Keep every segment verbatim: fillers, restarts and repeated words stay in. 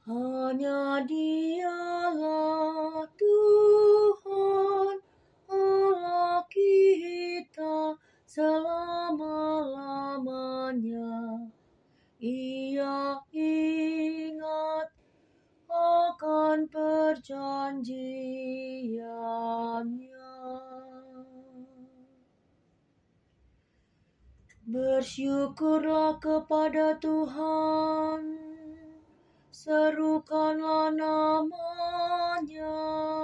Hanya Dialah Tuhan Allah kita selama-lamanya. Ia ingat akan perjanjiannya. Bersyukurlah kepada Tuhan, serukanlah nama-Nya.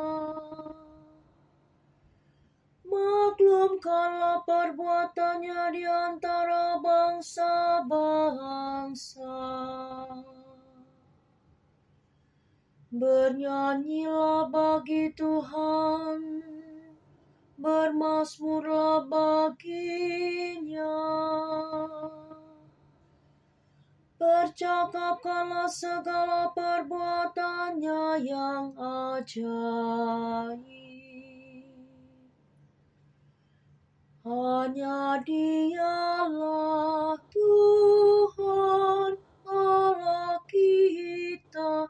Maklumkanlah perbuatannya di antara bangsa-bangsa. Bernyanyilah bagi Tuhan, bermazmurlah baginya. Percakapkanlah segala perbuatannya yang ajaib. Hanya Dialah Tuhan Allah kita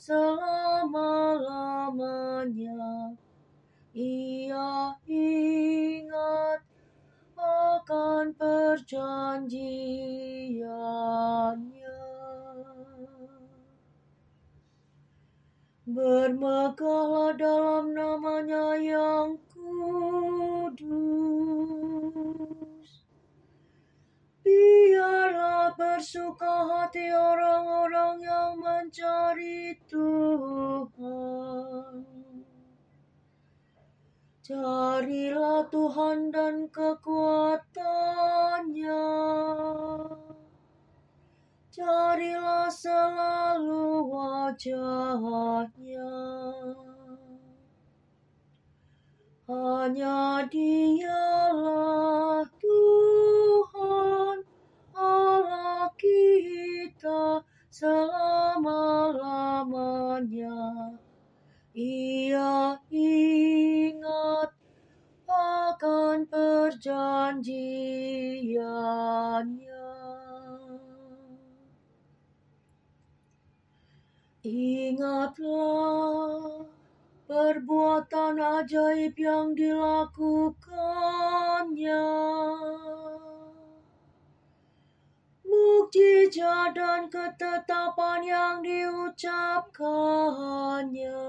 selama-lamanya. Ia ingat akan perjanjiannya. Bermegahlah dalam nama-Nya yang kudus. Biarlah bersuka hati orang-orang yang mencari Tuhan. Carilah Tuhan dan kekuatannya. Carilah selalu wajah-Nya. Hanya Dialah Tuhan Allah kita selama-lamanya. Ia ingat akan perjanjiannya. Ingatlah perbuatan ajaib yang dilakukannya, mukjizat dan ketetapan yang diucapkannya.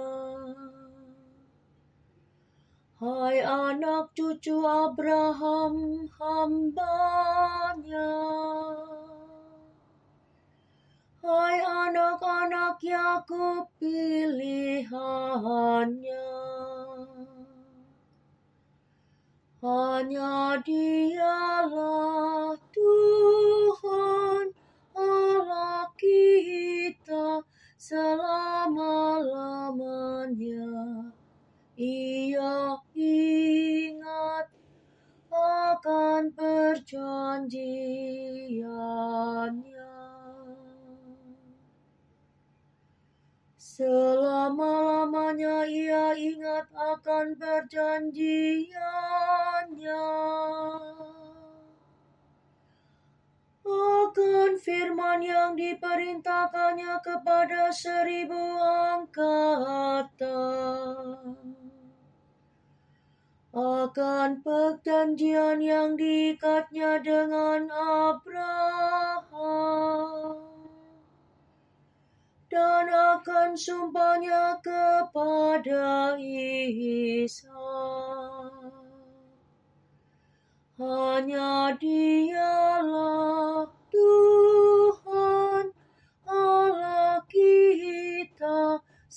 Hai anak cucu Abraham hamba-Nya, hai anak-anak Yakub pilihan-Nya. Hanya Dialah Tuhan Allah kita selama-lamanya. Ia ingat akan perjanjiannya. Selama-lamanya Ia ingat akan perjanjiannya. Akan firman yang diperintahkannya kepada seribu angkatan. Akan perjanjian yang diikatnya dengan Abraham. Dan akan sumpahnya kepada Ishak. Hanya Dialah Tuhan Allah kita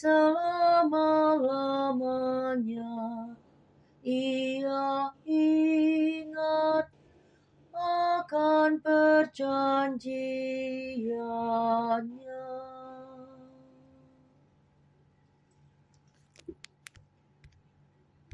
selama-lamanya. Ia ingat akan perjanjiannya.